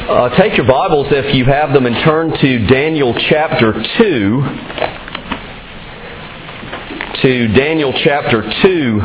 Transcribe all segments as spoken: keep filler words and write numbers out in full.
Uh, take your Bibles if you have them and turn to Daniel chapter two. To Daniel chapter two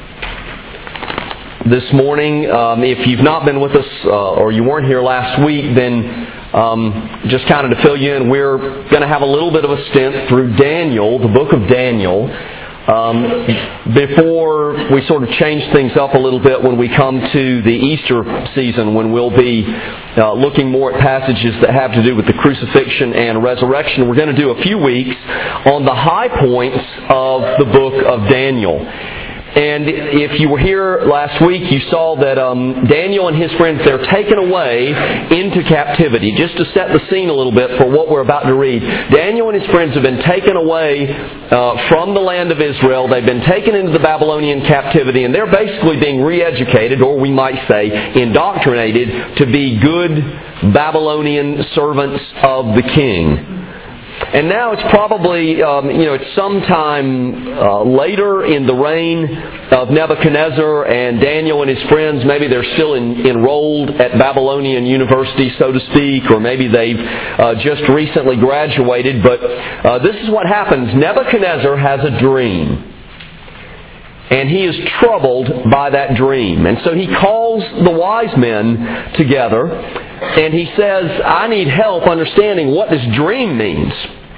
this morning. Um, if you've not been with us uh, or you weren't here last week, then um, just kind of to fill you in, we're going to have a little bit of a stint through Daniel, the book of Daniel. Um, before we sort of change things up a little bit when we come to the Easter season, when we'll be uh, looking more at passages that have to do with the crucifixion and resurrection, we're going to do a few weeks on the high points of the book of Daniel. And if you were here last week, you saw that um, Daniel and his friends, they're taken away into captivity. Just to set the scene a little bit for what we're about to read. Daniel and his friends have been taken away uh, from the land of Israel. They've been taken into the Babylonian captivity, and they're basically being re-educated, or we might say indoctrinated, to be good Babylonian servants of the king. And now it's probably, um, you know, it's sometime uh, later in the reign of Nebuchadnezzar, and Daniel and his friends, maybe they're still in, enrolled at Babylonian University, so to speak, or maybe they've uh, just recently graduated. But uh, this is what happens. Nebuchadnezzar has a dream. And he is troubled by that dream. And so he calls the wise men together, and he says, I need help understanding what this dream means.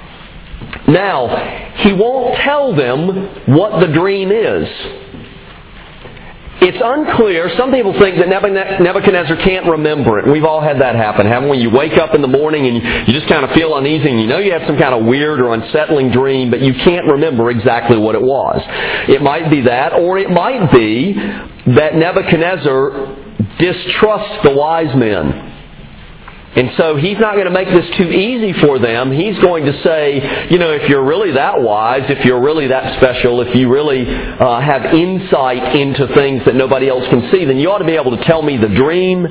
Now, he won't tell them what the dream is. It's unclear. Some people think that Nebuchadnezzar can't remember it. We've all had that happen, haven't we? You wake up in the morning and you just kind of feel uneasy, and you know you had some kind of weird or unsettling dream, but you can't remember exactly what it was. It might be that, or it might be that Nebuchadnezzar distrusts the wise men. And so he's not going to make this too easy for them. He's going to say, you know, if you're really that wise, if you're really that special, if you really uh, have insight into things that nobody else can see, then you ought to be able to tell me the dream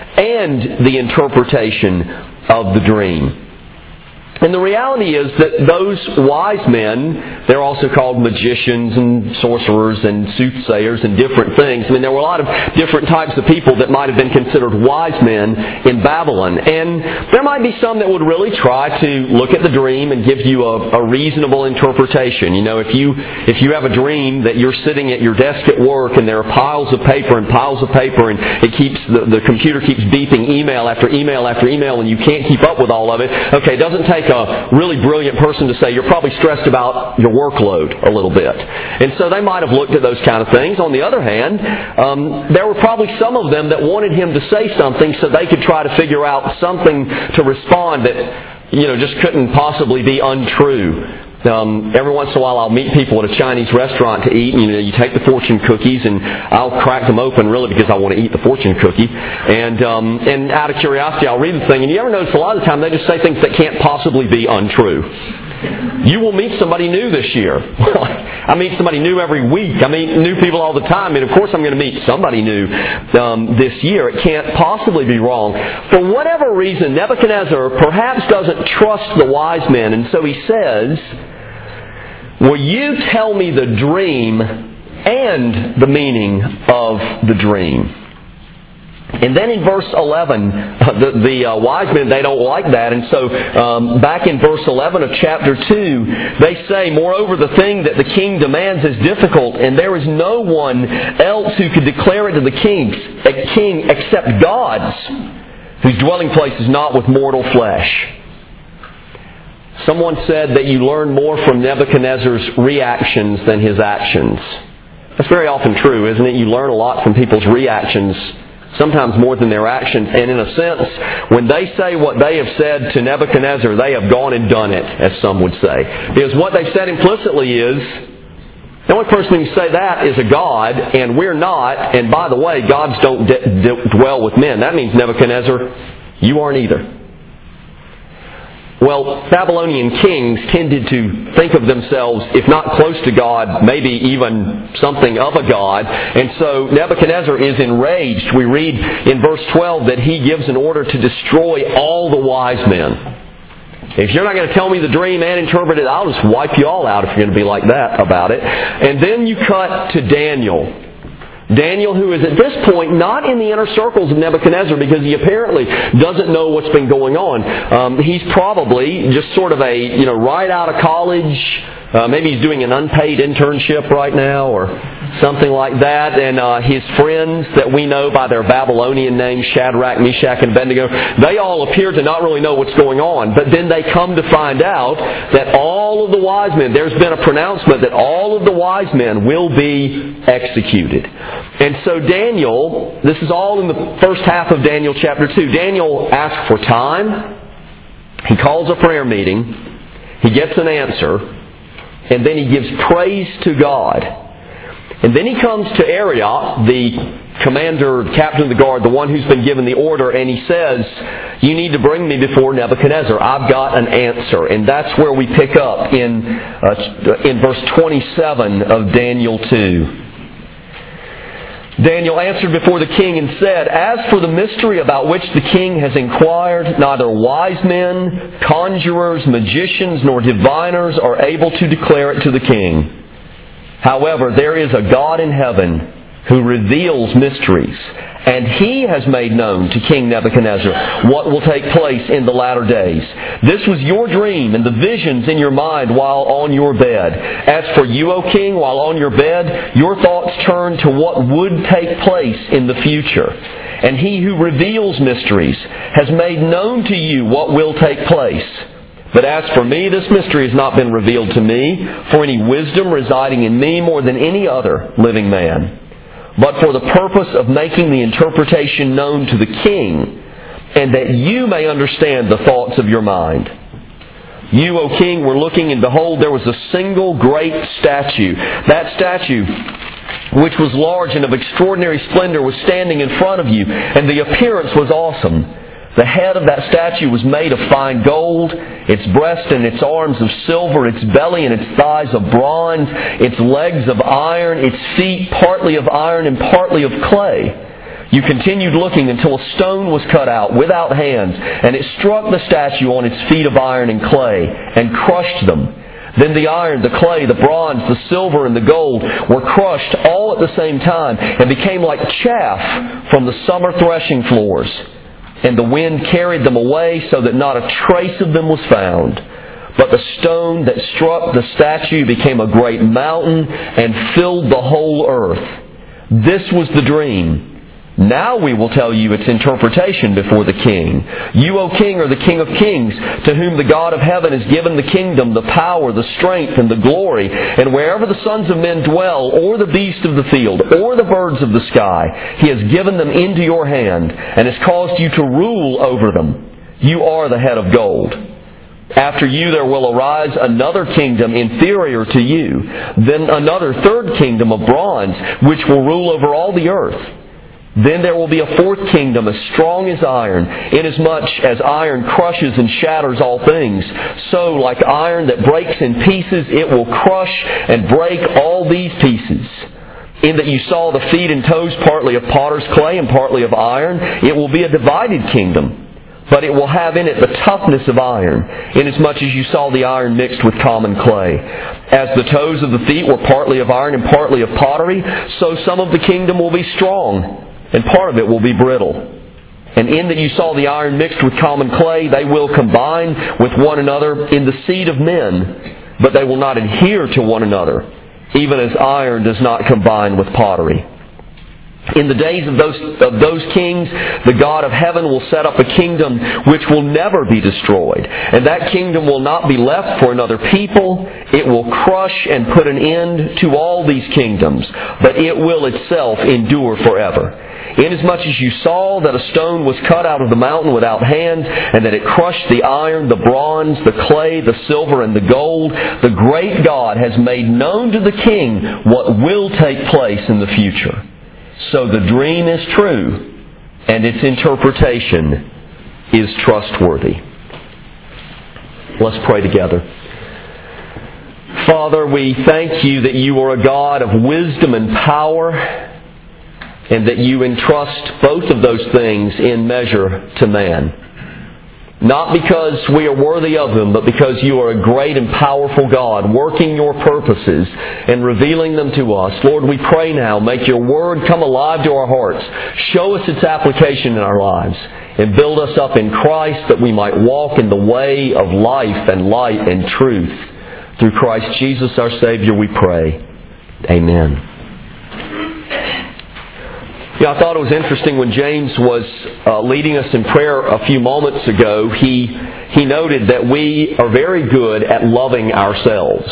and the interpretation of the dream. And the reality is that those wise men, they're also called magicians and sorcerers and soothsayers and different things. I mean, there were a lot of different types of people that might have been considered wise men in Babylon. And there might be some that would really try to look at the dream and give you a, a reasonable interpretation. You know, if you if you have a dream that you're sitting at your desk at work and there are piles of paper and piles of paper, and it keeps the, the computer keeps beeping email after email after email, and you can't keep up with all of it, okay, it doesn't take a really brilliant person to say you're probably stressed about your workload a little bit. And so they might have looked at those kind of things. On the other hand, um, there were probably some of them that wanted him to say something so they could try to figure out something to respond that, you know, just couldn't possibly be untrue. Um, every once in a while I'll meet people at a Chinese restaurant to eat, and you know, you take the fortune cookies, and I'll crack them open really because I want to eat the fortune cookie. And um, and out of curiosity I'll read the thing, and you ever notice a lot of the time they just say things that can't possibly be untrue. You will meet somebody new this year. I meet somebody new every week. I meet new people all the time, and of course I'm going to meet somebody new um, this year. It can't possibly be wrong. For whatever reason, Nebuchadnezzar perhaps doesn't trust the wise men, and so he says, will you tell me the dream and the meaning of the dream? And then in verse eleven, the, the uh, wise men, they don't like that. And so um, back in verse eleven of chapter two, they say, moreover, the thing that the king demands is difficult, and there is no one else who could declare it to the king, a king except God's, whose dwelling place is not with mortal flesh. Someone said that you learn more from Nebuchadnezzar's reactions than his actions. That's very often true, isn't it? You learn a lot from people's reactions, sometimes more than their actions. And in a sense, when they say what they have said to Nebuchadnezzar, they have gone and done it, as some would say. Because what they've said implicitly is, the only person who can say that is a God, and we're not. And by the way, gods don't d- d- dwell with men. That means, Nebuchadnezzar, you aren't either. Well, Babylonian kings tended to think of themselves, if not close to God, maybe even something of a God. And so Nebuchadnezzar is enraged. We read in verse twelve that he gives an order to destroy all the wise men. If you're not going to tell me the dream and interpret it, I'll just wipe you all out if you're going to be like that about it. And then you cut to Daniel. Daniel, who is at this point not in the inner circles of Nebuchadnezzar because he apparently doesn't know what's been going on. Um, he's probably just sort of a, you know, right out of college. Uh, maybe he's doing an unpaid internship right now or something like that. And uh, his friends that we know by their Babylonian names, Shadrach, Meshach, and Abednego, they all appear to not really know what's going on. But then they come to find out that all of the wise men, there's been a pronouncement that all of the wise men will be executed. And so Daniel, this is all in the first half of Daniel chapter two. Daniel asks for time. He calls a prayer meeting. He gets an answer. And then he gives praise to God. And then he comes to Arioch, the commander, captain of the guard, the one who's been given the order, and he says, you need to bring me before Nebuchadnezzar. I've got an answer. And that's where we pick up in, uh, in verse twenty-seven of Daniel two. Daniel answered before the king and said, as for the mystery about which the king has inquired, neither wise men, conjurers, magicians, nor diviners are able to declare it to the king. However, there is a God in heaven who reveals mysteries, and He has made known to King Nebuchadnezzar what will take place in the latter days. This was your dream and the visions in your mind while on your bed. As for you, O king, while on your bed, your thoughts turn to what would take place in the future. And He who reveals mysteries has made known to you what will take place. But as for me, this mystery has not been revealed to me, for any wisdom residing in me more than any other living man, but for the purpose of making the interpretation known to the king, and that you may understand the thoughts of your mind. You, O king, were looking, and behold, there was a single great statue. That statue, which was large and of extraordinary splendor, was standing in front of you, and the appearance was awesome. The head of that statue was made of fine gold, its breast and its arms of silver, its belly and its thighs of bronze, its legs of iron, its feet partly of iron and partly of clay. You continued looking until a stone was cut out without hands, and it struck the statue on its feet of iron and clay, and crushed them. Then the iron, the clay, the bronze, the silver, and the gold were crushed all at the same time, and became like chaff from the summer threshing floors. And the wind carried them away so that not a trace of them was found. But the stone that struck the statue became a great mountain and filled the whole earth. This was the dream. Now we will tell you its interpretation before the king. You, O king, are the King of kings, to whom the God of heaven has given the kingdom, the power, the strength, and the glory. And wherever the sons of men dwell, or the beasts of the field, or the birds of the sky, He has given them into your hand, and has caused you to rule over them. You are the head of gold. After you there will arise another kingdom inferior to you, then another third kingdom of bronze, which will rule over all the earth. Then there will be a fourth kingdom as strong as iron, inasmuch as iron crushes and shatters all things. So, like iron that breaks in pieces, it will crush and break all these pieces. In that you saw the feet and toes partly of potter's clay and partly of iron, it will be a divided kingdom. But it will have in it the toughness of iron, inasmuch as you saw the iron mixed with common clay. As the toes of the feet were partly of iron and partly of pottery, so some of the kingdom will be strong, and part of it will be brittle. And in that you saw the iron mixed with common clay, they will combine with one another in the seed of men, but they will not adhere to one another, even as iron does not combine with pottery. In the days of those, of those kings, the God of heaven will set up a kingdom which will never be destroyed. And that kingdom will not be left for another people. It will crush and put an end to all these kingdoms, but it will itself endure forever. Inasmuch as you saw that a stone was cut out of the mountain without hands, and that it crushed the iron, the bronze, the clay, the silver, and the gold, the great God has made known to the king what will take place in the future. So the dream is true, and its interpretation is trustworthy. Let's pray together. Father, we thank You that You are a God of wisdom and power, and that You entrust both of those things in measure to man. not because we are worthy of them, but because you are a great and powerful God, working your purposes and revealing them to us. Lord, we pray now, make your word come alive to our hearts. Show us its application in our lives, and build us up in Christ that we might walk in the way of life and light and truth. Through Christ Jesus our Savior we pray. Amen. Yeah, I thought it was interesting when James was uh, leading us in prayer a few moments ago. He he noted that we are very good at loving ourselves.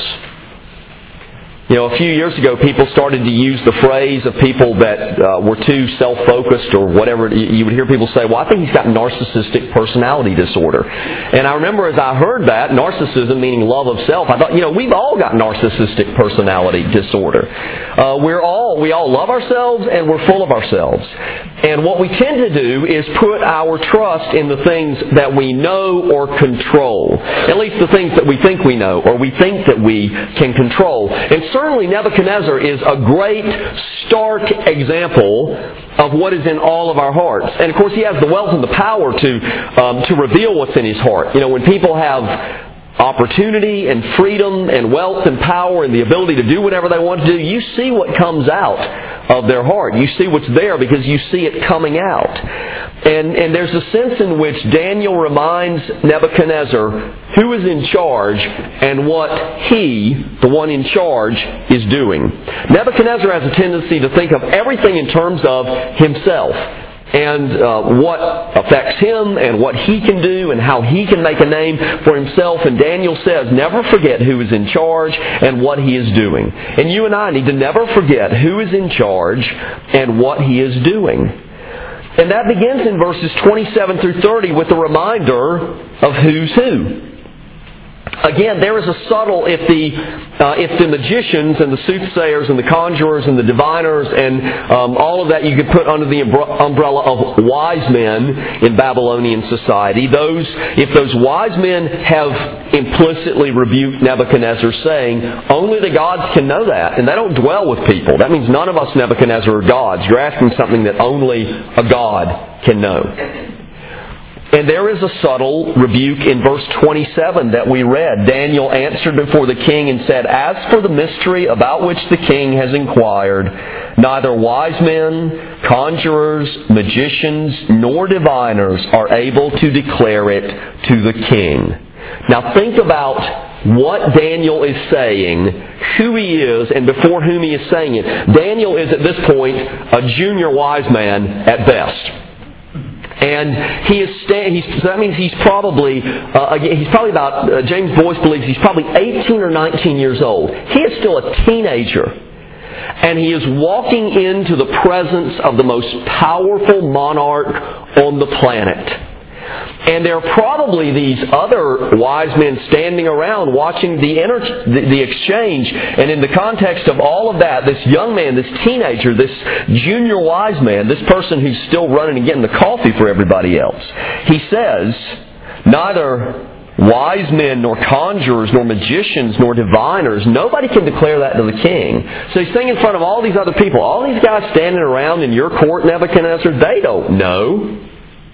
You know, a few years ago, people started to use the phrase of people that uh, were too self-focused or whatever. You would hear people say, well, I think he's got narcissistic personality disorder. And I remember as I heard that, narcissism meaning love of self, I thought, you know, we've all got narcissistic personality disorder. Uh, we're all, we all love ourselves and we're full of ourselves. And what we tend to do is put our trust in the things that we know or control. At least the things that we think we know or we think that we can control. And certainly Nebuchadnezzar is a great, stark example of what is in all of our hearts. And of course he has the wealth and the power to um, to reveal what's in his heart. You know, when people have opportunity and freedom and wealth and power and the ability to do whatever they want to do, you see what comes out of their heart. You see what's there because you see it coming out. And, and there's a sense in which Daniel reminds Nebuchadnezzar who is in charge and what he, the one in charge, is doing. Nebuchadnezzar has a tendency to think of everything in terms of himself. And uh, what affects him and what he can do and how he can make a name for himself. And Daniel says, never forget who is in charge and what he is doing. And you and I need to never forget who is in charge and what he is doing. And that begins in verses twenty-seven through thirty with a reminder of who's who. Again, there is a subtle, if the uh, if the magicians and the soothsayers and the conjurers and the diviners and um, all of that you could put under the umbrella of wise men in Babylonian society, those if those wise men have implicitly rebuked Nebuchadnezzar saying, only the gods can know that, and they don't dwell with people. That means none of us, Nebuchadnezzar, are gods. You're asking something that only a God can know. And there is a subtle rebuke in verse twenty-seven that we read. Daniel answered before the king and said, as for the mystery about which the king has inquired, neither wise men, conjurers, magicians, nor diviners are able to declare it to the king. Now think about what Daniel is saying, who he is, and before whom he is saying it. Daniel is at this point a junior wise man at best. And he is stand, he's, so that means he's probably, uh, he's probably about, uh, James Boyce believes he's probably eighteen or nineteen years old. He is still a teenager. And he is walking into the presence of the most powerful monarch on the planet. And there are probably these other wise men standing around watching the, inter- the, the exchange. And in the context of all of that, this young man, this teenager, this junior wise man, this person who's still running and getting the coffee for everybody else, he says, neither wise men, nor conjurers, nor magicians, nor diviners, nobody can declare that to the king. So he's saying in front of all these other people, all these guys standing around in your court, Nebuchadnezzar, they don't know.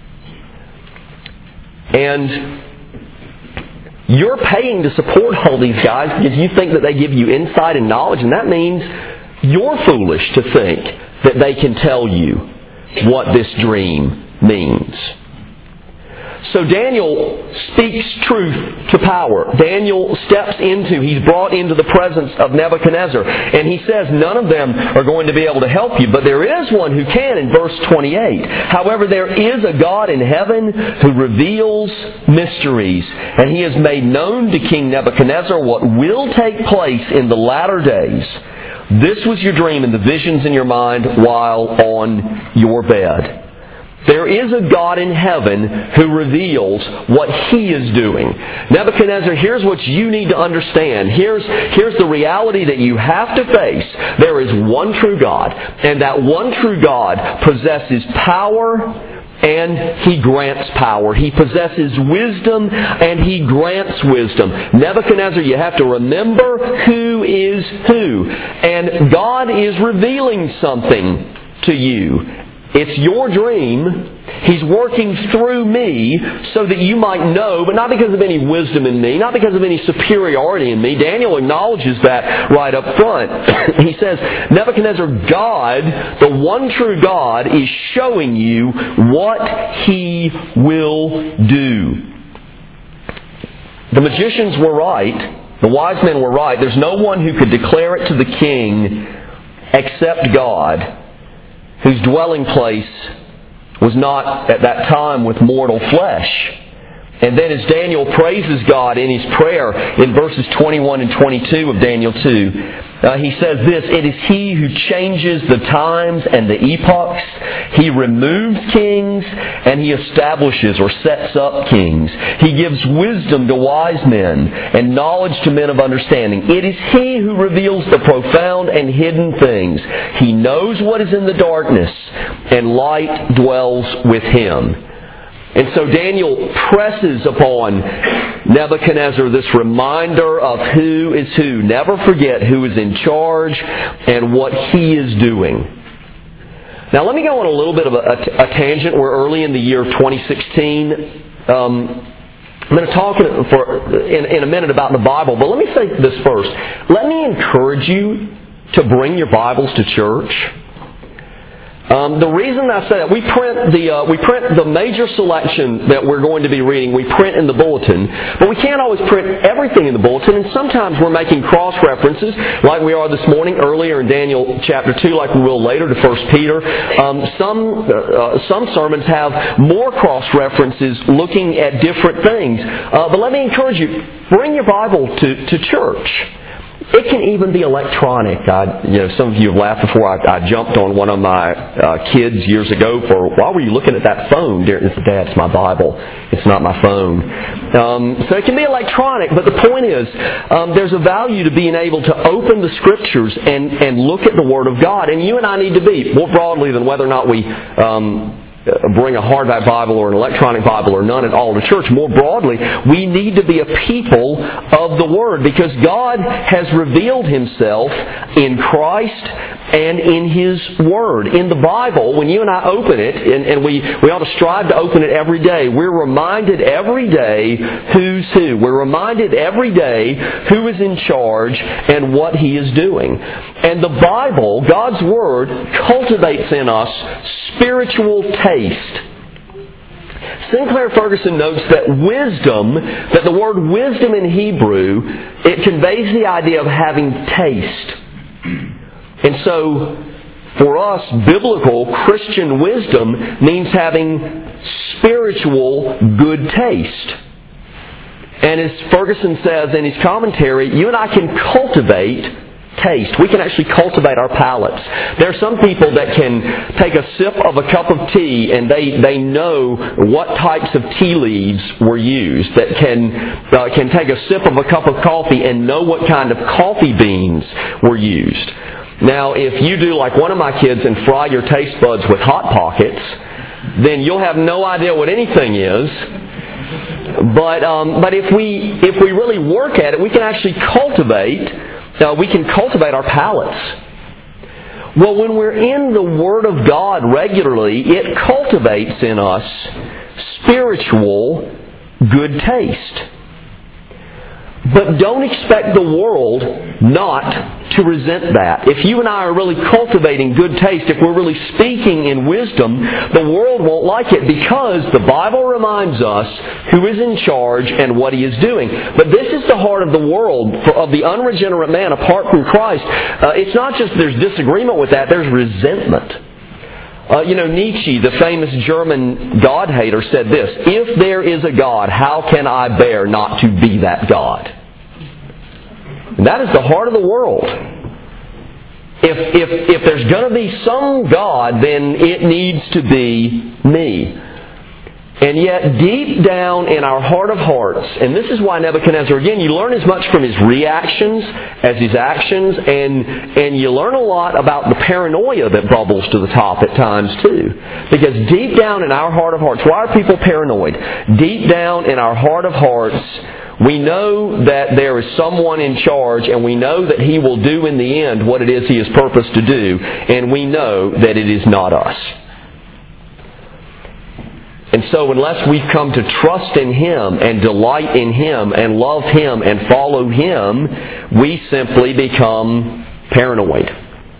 And you're paying to support all these guys because you think that they give you insight and knowledge, and that means you're foolish to think that they can tell you what this dream means. So Daniel speaks truth to power. Daniel steps into, he's brought into the presence of Nebuchadnezzar. And he says none of them are going to be able to help you, but there is one who can in verse twenty-eight. However, there is a God in heaven who reveals mysteries. And he has made known to King Nebuchadnezzar what will take place in the latter days. This was your dream and the visions in your mind while on your bed. There is a God in heaven who reveals what He is doing. Nebuchadnezzar, here's what you need to understand. Here's, here's the reality that you have to face. There is one true God, and that one true God possesses power and He grants power. He possesses wisdom and He grants wisdom. Nebuchadnezzar, you have to remember who is who. And God is revealing something to you. It's your dream. He's working through me so that you might know, but not because of any wisdom in me, not because of any superiority in me. Daniel acknowledges that right up front. He says, Nebuchadnezzar, God, the one true God, is showing you what He will do. The magicians were right. The wise men were right. There's no one who could declare it to the king except God, whose dwelling place was not at that time with mortal flesh. And then as Daniel praises God in his prayer in verses twenty-one and twenty-two of Daniel two, uh, he says this, "It is He who changes the times and the epochs. He removes kings and He establishes or sets up kings. He gives wisdom to wise men and knowledge to men of understanding. It is He who reveals the profound and hidden things. He knows what is in the darkness, and light dwells with Him." And so Daniel presses upon Nebuchadnezzar this reminder of who is who. Never forget who is in charge and what he is doing. Now let me go on a little bit of a, a, a tangent. We're early in the year of twenty sixteen. Um, I'm going to talk for, in, in a minute about the Bible, but let me say this first. Let me encourage you to bring your Bibles to church. Um, the reason I say that, we print the uh, we print the major selection that we're going to be reading. We print in the bulletin, but we can't always print everything in the bulletin. And sometimes we're making cross references, like we are this morning, earlier in Daniel chapter two, like we will later to First Peter. Um, some uh, some sermons have more cross references, looking at different things. Uh, but let me encourage you: bring your Bible to to church. It can even be electronic. I, you know, some of you have laughed before. I, I jumped on one of my uh, kids years ago for, why were you looking at that phone? Dear, it's, Dad, it's my Bible. It's not my phone. Um, so it can be electronic, but the point is, um, there's a value to being able to open the Scriptures and, and look at the Word of God. And you and I need to be, more broadly than whether or not we Um, bring a hardback Bible or an electronic Bible or none at all to church. More broadly, we need to be a people of the Word, because God has revealed Himself in Christ and in His Word. In the Bible, when you and I open it, and, and we, we ought to strive to open it every day, we're reminded every day who's who. We're reminded every day who is in charge and what He is doing. And the Bible, God's Word, cultivates in us spiritual taste. Sinclair Ferguson notes that wisdom, that the word wisdom in Hebrew, it conveys the idea of having taste. And so, for us, biblical Christian wisdom means having spiritual good taste. And as Ferguson says in his commentary, you and I can cultivate taste. We can actually cultivate our palates. There are some people that can take a sip of a cup of tea and they, they know what types of tea leaves were used. That can uh, can take a sip of a cup of coffee and know what kind of coffee beans were used. Now, if you do like one of my kids and fry your taste buds with Hot Pockets, then you'll have no idea what anything is. But um, but if we if we really work at it, we can actually cultivate. Uh, we can cultivate our palates. Well, when we're in the Word of God regularly, it cultivates in us spiritual good taste. But don't expect the world not to resent that. If you and I are really cultivating good taste, if we're really speaking in wisdom, the world won't like it, because the Bible reminds us who is in charge and what He is doing. But this is the heart of the world, of the unregenerate man apart from Christ. Uh, it's not just there's disagreement with that, there's resentment. Uh, you know, Nietzsche, the famous German God-hater, said this: "If there is a God, how can I bear not to be that God?" And that is the heart of the world. If, if, if there's going to be some God, then it needs to be me. And yet, deep down in our heart of hearts, and this is why Nebuchadnezzar, again, you learn as much from his reactions as his actions, and, and you learn a lot about the paranoia that bubbles to the top at times too. Because deep down in our heart of hearts, why are people paranoid? Deep down in our heart of hearts, we know that there is someone in charge, and we know that He will do in the end what it is He has purposed to do, and we know that it is not us. And so unless we've come to trust in Him and delight in Him and love Him and follow Him, we simply become paranoid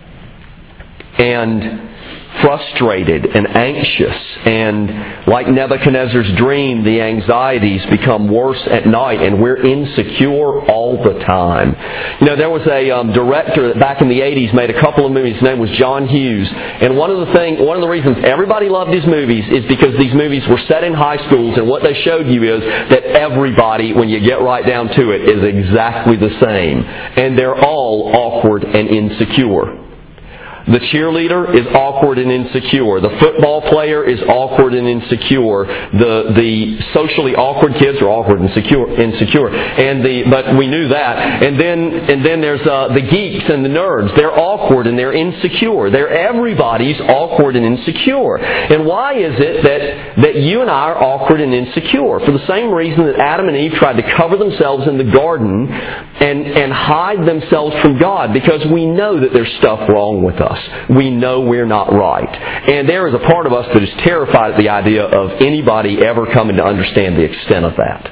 and frustrated and anxious, and like Nebuchadnezzar's dream, the anxieties become worse at night, and we're insecure all the time. You know, there was a um, director that back in the eighties made a couple of movies. His name was John Hughes, and one of the thing, one of the reasons everybody loved his movies is because these movies were set in high schools, and what they showed you is that everybody, when you get right down to it, is exactly the same, and they're all awkward and insecure. The cheerleader is awkward and insecure. The football player is awkward and insecure. The the socially awkward kids are awkward and insecure. Insecure. And the but we knew that. And then and then there's uh, the geeks and the nerds. They're awkward and they're insecure. They're everybody's awkward and insecure. And why is it that that you and I are awkward and insecure? For the same reason that Adam and Eve tried to cover themselves in the garden and and hide themselves from God, because we know that there's stuff wrong with us. We know we're not right. And there is a part of us that is terrified at the idea of anybody ever coming to understand the extent of that.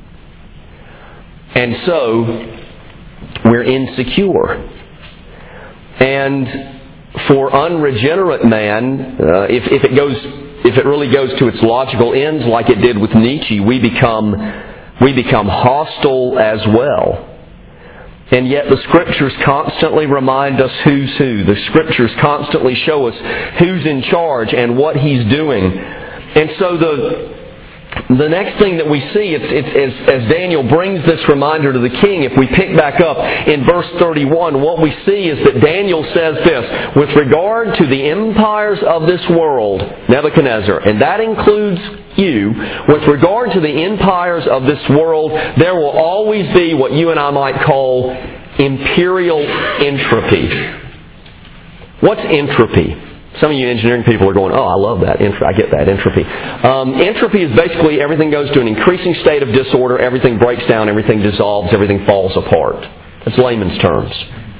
And so, we're insecure. And for unregenerate man, uh, if, if it goes, if it really goes to its logical ends like it did with Nietzsche, we become, we become hostile as well. And yet the Scriptures constantly remind us who's who. The Scriptures constantly show us who's in charge and what He's doing. And so the the next thing that we see, it's, it's, as, as Daniel brings this reminder to the king, if we pick back up in verse thirty-one, what we see is that Daniel says this, with regard to the empires of this world, Nebuchadnezzar, and that includes you, with regard to the empires of this world, there will always be what you and I might call imperial entropy. What's entropy? Some of you engineering people are going, oh, I love that. I get that, entropy. Um, entropy is basically everything goes to an increasing state of disorder, everything breaks down, everything dissolves, everything falls apart. That's layman's terms.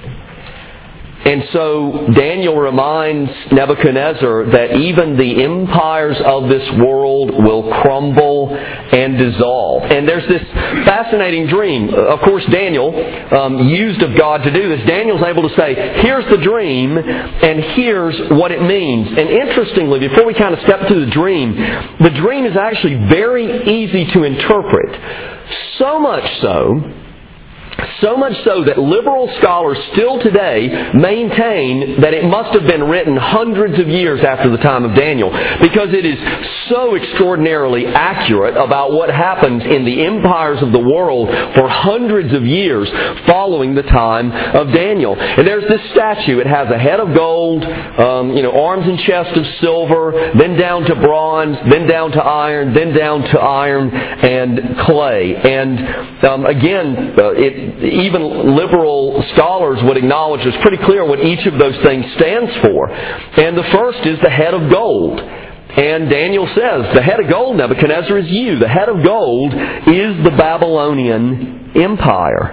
And so Daniel reminds Nebuchadnezzar that even the empires of this world will crumble and dissolve. And there's this fascinating dream. Of course, Daniel, um, used of God to do this, Daniel's able to say, here's the dream, and here's what it means. And interestingly, before we kind of step through the dream, the dream is actually very easy to interpret. So much so, So much so that liberal scholars still today maintain that it must have been written hundreds of years after the time of Daniel, because it is so extraordinarily accurate about what happens in the empires of the world for hundreds of years following the time of Daniel. And there's this statue. It has a head of gold, um, you know, arms and chest of silver, then down to bronze, then down to iron, then down to iron and clay. And um, again, uh, it even liberal scholars would acknowledge it's pretty clear what each of those things stands for. And the first is the head of gold. And Daniel says, the head of gold, Nebuchadnezzar, is you. The head of gold is the Babylonian Empire.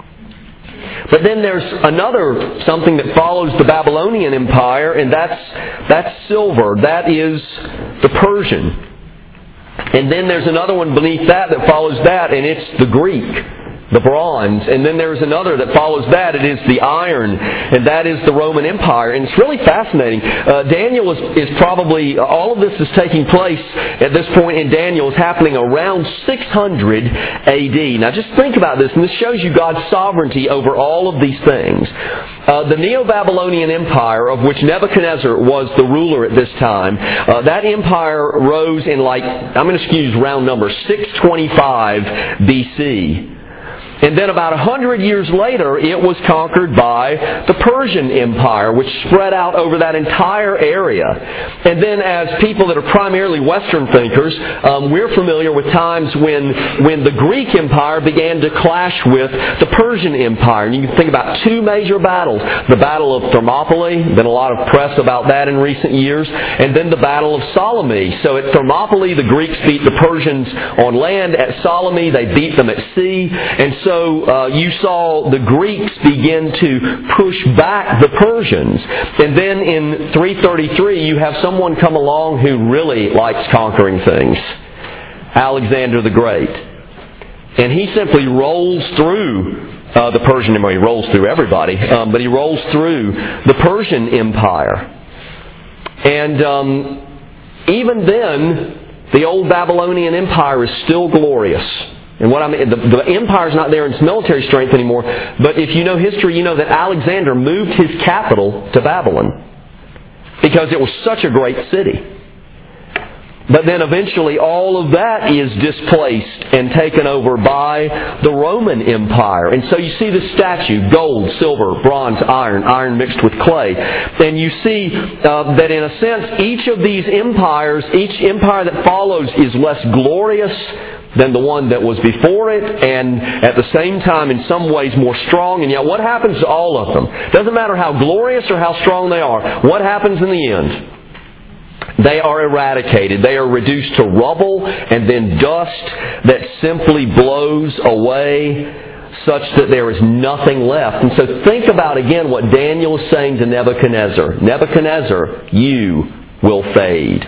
But then there's another, something that follows the Babylonian Empire, and that's, that's silver. That is the Persian. And then there's another one beneath that that follows that, and it's the Greek, the bronze. And then there's another that follows that. It is the iron, and that is the Roman Empire. And it's really fascinating. Uh, Daniel is, is probably, all of this is taking place at this point in Daniel is happening around six hundred A D. Now just think about this, and this shows you God's sovereignty over all of these things. Uh, the Neo-Babylonian Empire, of which Nebuchadnezzar was the ruler at this time, uh, that empire rose in like, I'm going to use round numbers, six twenty-five B C. And then about a hundred years later, it was conquered by the Persian Empire, which spread out over that entire area. And then as people that are primarily Western thinkers, um, we're familiar with times when, when the Greek Empire began to clash with the Persian Empire. And you can think about two major battles. The Battle of Thermopylae, been a lot of press about that in recent years, and then the Battle of Salamis. So at Thermopylae, the Greeks beat the Persians on land. At Salamis, they beat them at sea. And so so uh, you saw the Greeks begin to push back the Persians. And then in three thirty-three, you have someone come along who really likes conquering things. Alexander the Great. And he simply rolls through uh, the Persian Empire. He rolls through everybody, um, but he rolls through the Persian Empire. And um, even then, the old Babylonian Empire is still glorious. And what I mean, the, the empire's not there in its military strength anymore, but if you know history, you know that Alexander moved his capital to Babylon because it was such a great city. But then eventually all of that is displaced and taken over by the Roman Empire. And so you see the statue, gold, silver, bronze, iron, iron mixed with clay. And you see uh, that in a sense each of these empires, each empire that follows is less glorious than the one that was before it, and at the same time in some ways more strong. And yet what happens to all of them? Doesn't matter how glorious or how strong they are. What happens in the end? They are eradicated. They are reduced to rubble and then dust that simply blows away such that there is nothing left. And so think about again what Daniel is saying to Nebuchadnezzar. Nebuchadnezzar, you will fade.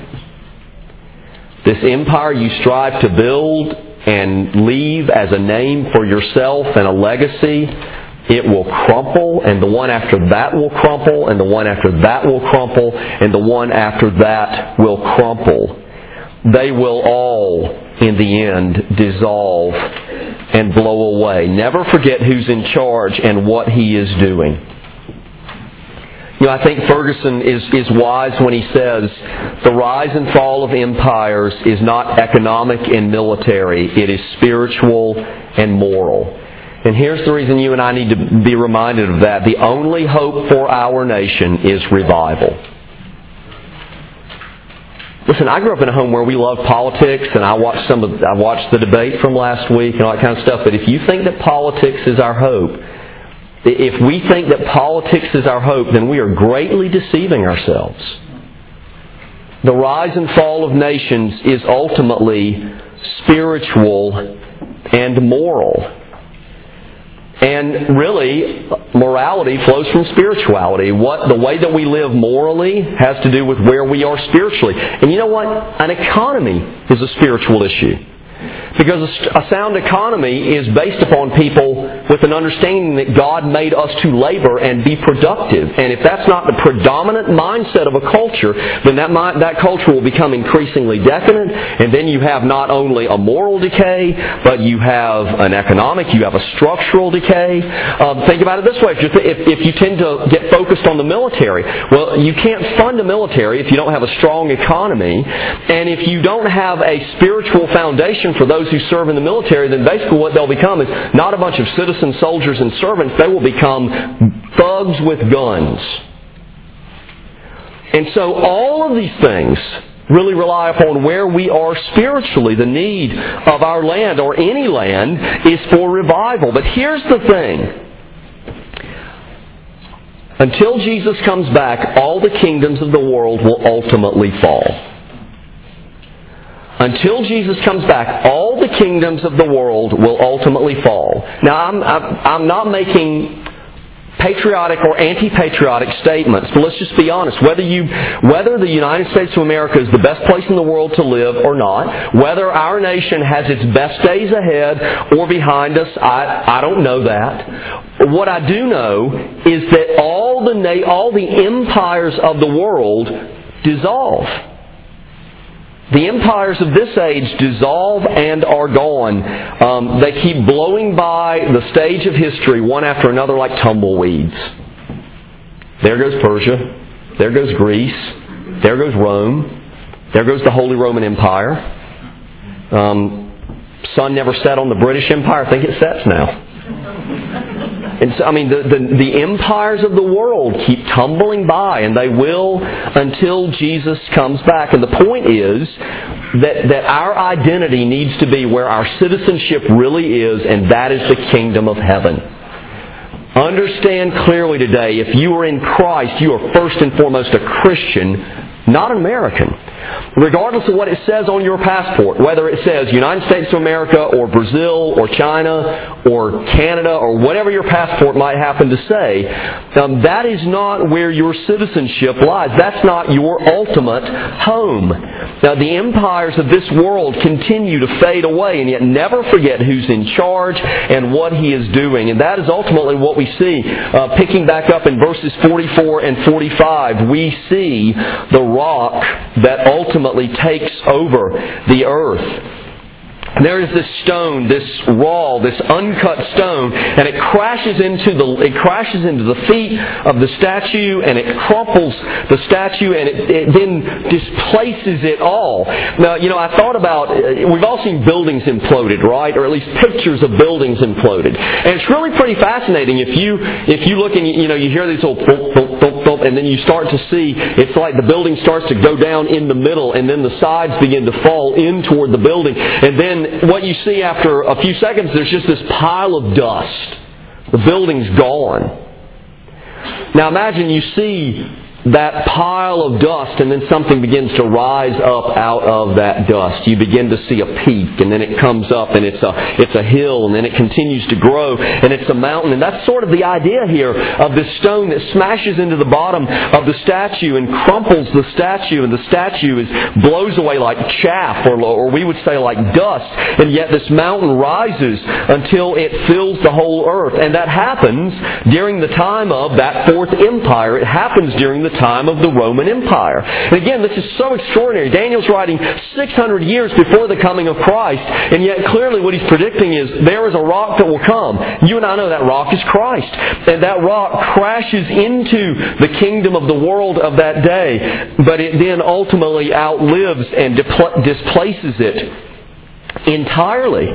This empire you strive to build and leave as a name for yourself and a legacy, it will crumple, and the one after that will crumple, and the one after that will crumple, and the one after that will crumple. They will all, in the end, dissolve and blow away. Never forget who's in charge and what he is doing. You know, I think Ferguson is, is wise when he says, the rise and fall of empires is not economic and military, it is spiritual and moral. And here's the reason you and I need to be reminded of that. The only hope for our nation is revival. Listen, I grew up in a home where we love politics, and I watched some of, I watched the debate from last week and all that kind of stuff. But if you think that politics is our hope, if we think that politics is our hope, then we are greatly deceiving ourselves. The rise and fall of nations is ultimately spiritual and moral. And really, morality flows from spirituality. What the way that we live morally has to do with where we are spiritually. And you know what? An economy is a spiritual issue. Because a sound economy is based upon people with an understanding that God made us to labor and be productive. And if that's not the predominant mindset of a culture, then that mind, that culture will become increasingly decadent. And then you have not only a moral decay, but you have an economic, you have a structural decay. Um, think about it this way. If, th- if, if you tend to get focused on the military, well, you can't fund a military if you don't have a strong economy. And if you don't have a spiritual foundation for those who serve in the military, then basically what they'll become is not a bunch of citizen soldiers and servants. They will become thugs with guns. And so all of these things really rely upon where we are spiritually. The need of our land, or any land, is for revival. But here's the thing. Until Jesus comes back, all the kingdoms of the world will ultimately fall. Until Jesus comes back, all the kingdoms of the world will ultimately fall. Now, I'm, I'm, I'm not making patriotic or anti-patriotic statements, but let's just be honest. Whether you, whether the United States of America is the best place in the world to live or not, whether our nation has its best days ahead or behind us, I, I don't know that. What I do know is that all the na- all the empires of the world dissolve. The empires of this age dissolve and are gone. Um, they keep blowing by the stage of history one after another like tumbleweeds. There goes Persia. There goes Greece. There goes Rome. There goes the Holy Roman Empire. Um, sun never set on the British Empire. I think it sets now. And so, I mean, the, the, the empires of the world keep tumbling by, and they will until Jesus comes back. And the point is that, that our identity needs to be where our citizenship really is, and that is the kingdom of heaven. Understand clearly today, if you are in Christ, you are first and foremost a Christian, not an American. Regardless of what it says on your passport, whether it says United States of America or Brazil or China or Canada or whatever your passport might happen to say, um, that is not where your citizenship lies. That's not your ultimate home. Now, the empires of this world continue to fade away, and yet never forget who's in charge and what He is doing. And that is ultimately what we see. Uh, picking back up in verses forty-four and forty-five, we see the rock that ultimately takes over the earth. There is this stone, this raw, this uncut stone, and it crashes into the it crashes into the feet of the statue, and it crumples the statue, and it, it then displaces it all. Now, you know, I thought about we've all seen buildings imploded, right? Or at least pictures of buildings imploded, and it's really pretty fascinating if you if you look and you know you hear these little thump, thump, thump, thump, and then you start to see it's like the building starts to go down in the middle, and then the sides begin to fall in toward the building, and then what you see after a few seconds, there's just this pile of dust. The building's gone. Now imagine you see that pile of dust, and then something begins to rise up out of that dust. You begin to see a peak, and then it comes up, and it's a it's a hill, and then it continues to grow, and it's a mountain. And that's sort of the idea here of this stone that smashes into the bottom of the statue and crumples the statue, and the statue is blows away like chaff, or, or we would say like dust, and yet this mountain rises until it fills the whole earth. And that happens during the time of that Fourth Empire. It happens during the time of the Roman Empire. And again, this is so extraordinary. Daniel's writing six hundred years before the coming of Christ, and yet clearly what he's predicting is there is a rock that will come. You and I know that rock is Christ. And that rock crashes into the kingdom of the world of that day, but it then ultimately outlives and dipl- displaces it entirely.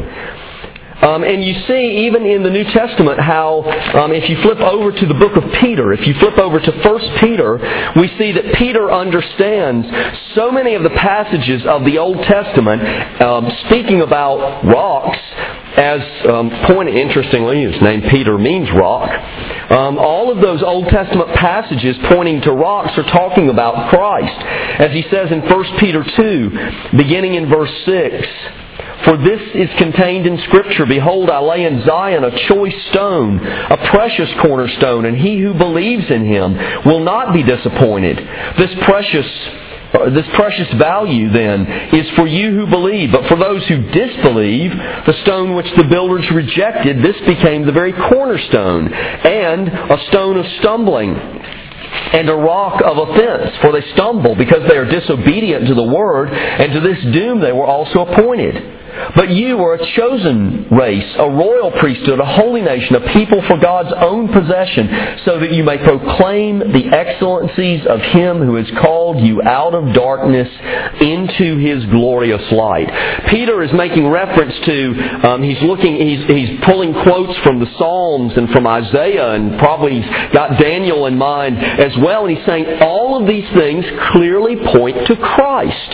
Um, and you see, even in the New Testament, how um, if you flip over to the book of Peter, if you flip over to First Peter, we see that Peter understands so many of the passages of the Old Testament, um, speaking about rocks, as um, pointed, interestingly, his name Peter means rock. Um, all of those Old Testament passages pointing to rocks are talking about Christ. As he says in First Peter two, beginning in verse six, "For this is contained in Scripture, Behold, I lay in Zion a choice stone, a precious cornerstone, and he who believes in Him will not be disappointed. This precious This precious value, then, is for you who believe. But for those who disbelieve, the stone which the builders rejected, this became the very cornerstone, and a stone of stumbling, and a rock of offense. For they stumble because they are disobedient to the word, and to this doom they were also appointed. But you are a chosen race, a royal priesthood, a holy nation, a people for God's own possession, so that you may proclaim the excellencies of Him who has called you out of darkness into His glorious light." Peter is making reference to, um, he's looking, he's, he's pulling quotes from the Psalms and from Isaiah, and probably he's got Daniel in mind as well, and he's saying all of these things clearly point to Christ.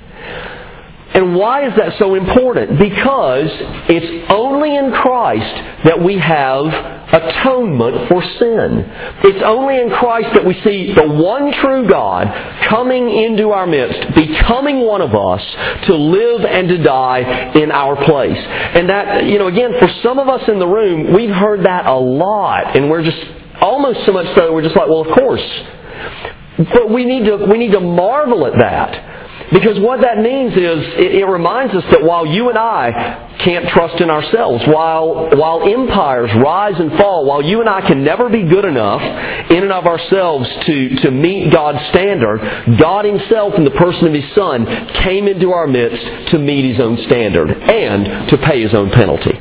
And why is that so important? Because it's only in Christ that we have atonement for sin. It's only in Christ that we see the one true God coming into our midst, becoming one of us to live and to die in our place. And that, you know, again, for some of us in the room, we've heard that a lot, and we're just almost so much so that we're just like, well, of course. But we need to we need to marvel at that. Because what that means is, it, it reminds us that while you and I can't trust in ourselves, while while empires rise and fall, while you and I can never be good enough in and of ourselves to, to meet God's standard, God Himself in the person of His Son came into our midst to meet His own standard and to pay His own penalty.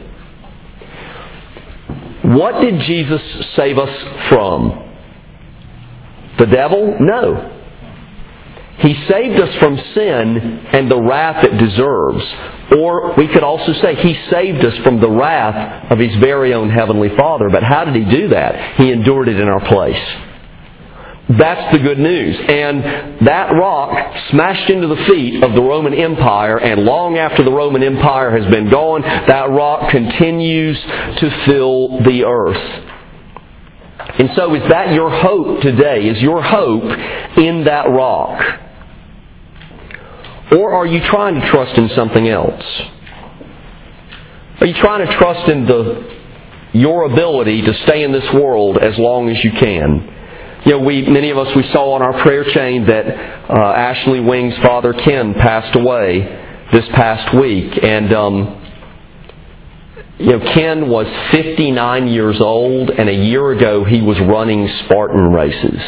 What did Jesus save us from? The devil? No. He saved us from sin and the wrath it deserves. Or we could also say He saved us from the wrath of His very own Heavenly Father. But how did He do that? He endured it in our place. That's the good news. And that rock smashed into the feet of the Roman Empire, and long after the Roman Empire has been gone, that rock continues to fill the earth. And so is that your hope today? Is your hope in that rock? Or are you trying to trust in something else? Are you trying to trust in the your ability to stay in this world as long as you can? You know, we many of us, we saw on our prayer chain that uh, Ashley Wing's father, Ken, passed away this past week. And, um, you know, Ken was fifty-nine years old, and a year ago he was running Spartan races.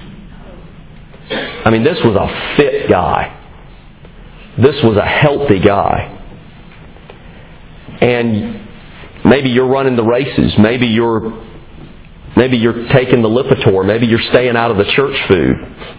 I mean, this was a fit guy. This was a healthy guy. And maybe you're running the races. Maybe you're maybe you're taking the Lipitor. Maybe you're staying out of the church food.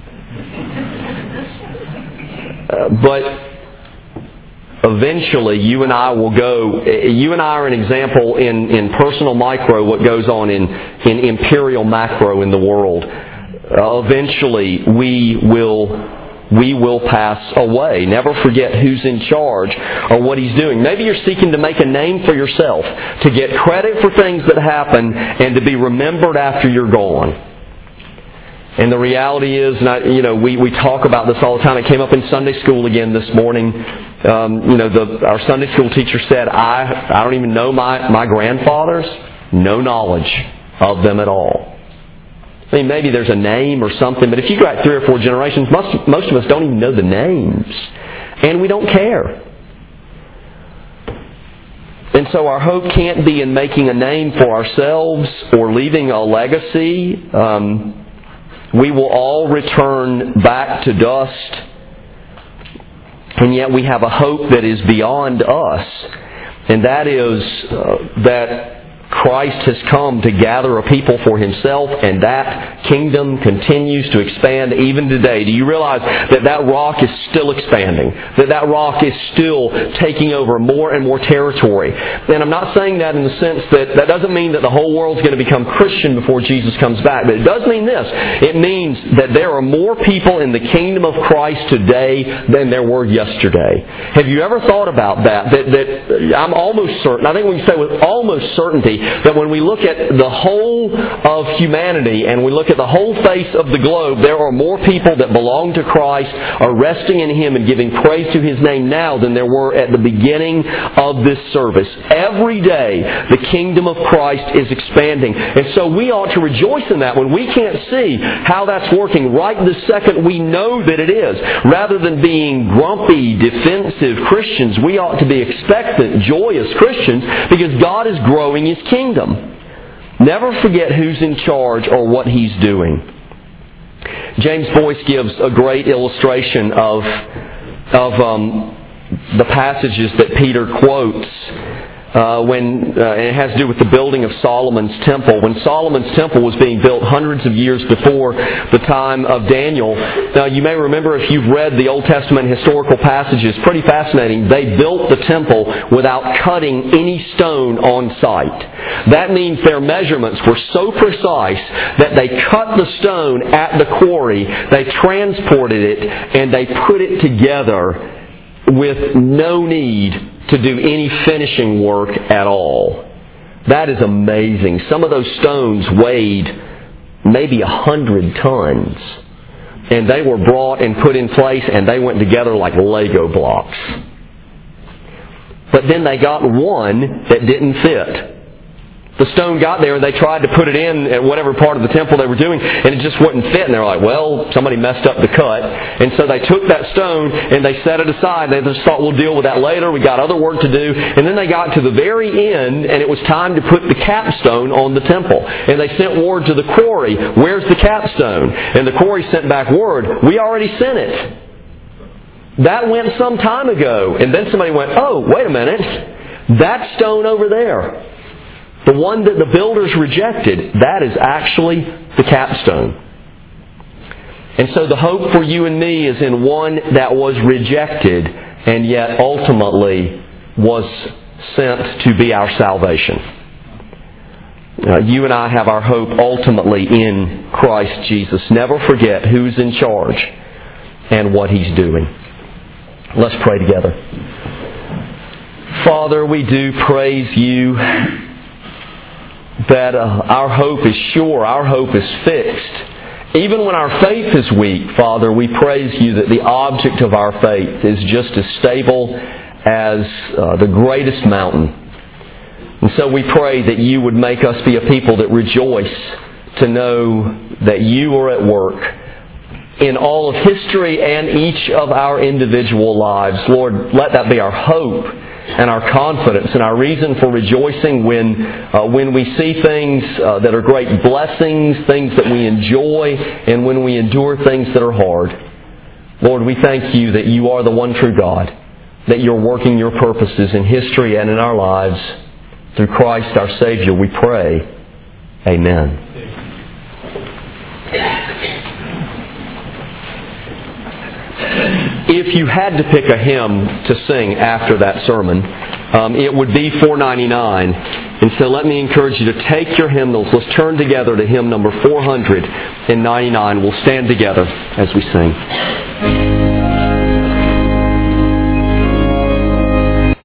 Uh, but eventually, you and I will go. You and I are an example in, in personal micro what goes on in, in imperial macro in the world. Uh, eventually, we will we will pass away. Never forget who's in charge or what He's doing. Maybe you're seeking to make a name for yourself, to get credit for things that happen, and to be remembered after you're gone. And the reality is, and I, you know, we, we talk about this all the time. It came up in Sunday school again this morning. Um, you know, the, our Sunday school teacher said, I, I don't even know my, my grandfathers. No knowledge of them at all. I mean, maybe there's a name or something, but if you go back three or four generations, most, most of us don't even know the names. And we don't care. And so our hope can't be in making a name for ourselves or leaving a legacy. Um, we will all return back to dust. And yet we have a hope that is beyond us. And that is uh, that Christ has come to gather a people for Himself, and that kingdom continues to expand even today. Do you realize that that rock is still expanding? That that rock is still taking over more and more territory? And I'm not saying that in the sense that that doesn't mean that the whole world's going to become Christian before Jesus comes back. But it does mean this. It means that there are more people in the kingdom of Christ today than there were yesterday. Have you ever thought about that? That, that I'm almost certain, I think we can say with almost certainty, that when we look at the whole of humanity and we look at the whole face of the globe, there are more people that belong to Christ, are resting in Him and giving praise to His name now than there were at the beginning of this service. Every day, the kingdom of Christ is expanding. And so we ought to rejoice in that when we can't see how that's working right this second. We know that it is. Rather than being grumpy, defensive Christians, we ought to be expectant, joyous Christians, because God is growing His kingdom. Never forget who's in charge or what He's doing. James Boyce gives a great illustration of, of um, the passages that Peter quotes uh, when uh, it has to do with the building of Solomon's temple. When Solomon's temple was being built hundreds of years before the time of Daniel. Now, you may remember if you've read the Old Testament historical passages, pretty fascinating. They built the temple without cutting any stone on site. That means their measurements were so precise that they cut the stone at the quarry, they transported it, and they put it together with no need to do any finishing work at all. That is amazing. Some of those stones weighed maybe a hundred tons. And they were brought and put in place, and they went together like Lego blocks. But then they got one that didn't fit. The stone got there and they tried to put it in at whatever part of the temple they were doing, and it just wouldn't fit. And they were like, well, somebody messed up the cut. And so they took that stone and they set it aside. They just thought, we'll deal with that later. We got other work to do. And then they got to the very end, and it was time to put the capstone on the temple. And they sent word to the quarry, where's the capstone? And the quarry sent back word, we already sent it. That went some time ago. And then somebody went, oh, wait a minute. That stone over there, the one that the builders rejected, that is actually the capstone. And so the hope for you and me is in one that was rejected and yet ultimately was sent to be our salvation. Uh, you and I have our hope ultimately in Christ Jesus. Never forget who's in charge and what He's doing. Let's pray together. Father, we do praise You that uh, our hope is sure, our hope is fixed Even when our faith is weak, Father, we praise You that the object of our faith is just as stable as uh, the greatest mountain. And so we pray that You would make us be a people that rejoice to know that You are at work in all of history and each of our individual lives. Lord, let that be our hope and our confidence and our reason for rejoicing when uh, when we see things uh, that are great blessings, things that we enjoy, and when we endure things that are hard. Lord, we thank You that You are the one true God, that You're working Your purposes in history and in our lives. Through Christ our Savior we pray. Amen. If you had to pick a hymn to sing after that sermon, um, it would be four ninety-nine. And so let me encourage you to take your hymnals. Let's turn together to hymn number four hundred ninety-nine. We'll stand together as we sing.